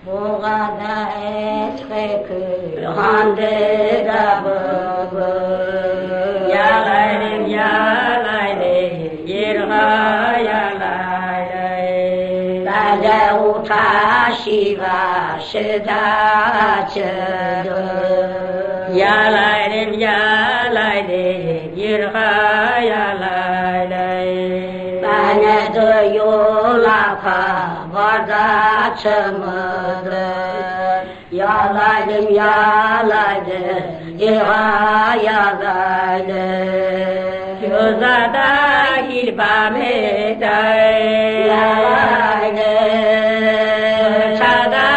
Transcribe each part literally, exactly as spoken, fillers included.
Boğada eski hande da baba. Yalayım yalayım yirha yalayım. Bade utaşiva şedaçıdı. Yalayım yalayım yirha yalayım. Bana da yola kavarda çımıdı. Yalaydım yalaydım yirha yalaydım. Gözada hilbameday yalaydım. Çada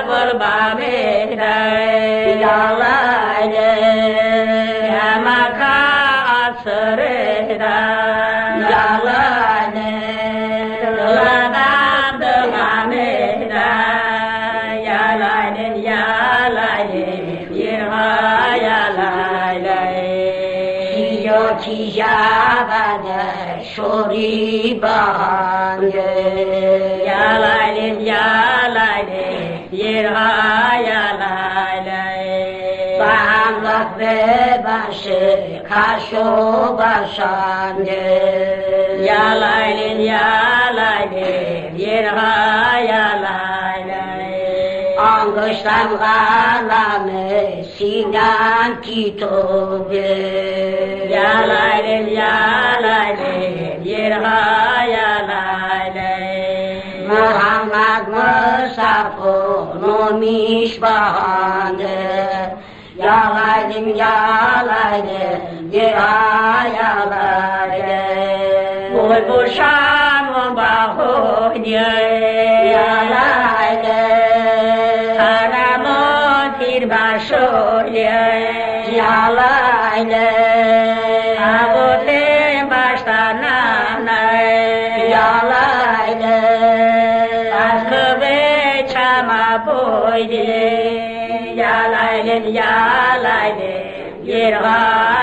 bulbameday yalaydım. Yamaka asırda yalaydım. Doladam dövameda yalaydım yalaydım yirha yalaydım. Yoti yabada şori bahane yalaydım yalaydım yirha yalaydım. Bağlak ve başı kaşo başandı yalaydım yalaydım yirha yalaydım. Angıştan galanı sinan kitobe yalaydım yalaydım yirha yalaydım. Muhammed Mustafa nomiş bahandı yalaydım yalaydım yirha yalaydım. Boy boşan bahonya yalaydım. Karamon tirbaşoya yalaydım. Abotem baştanana yalaydım. Askı ve çama boydu yalaydım yalaydım yirha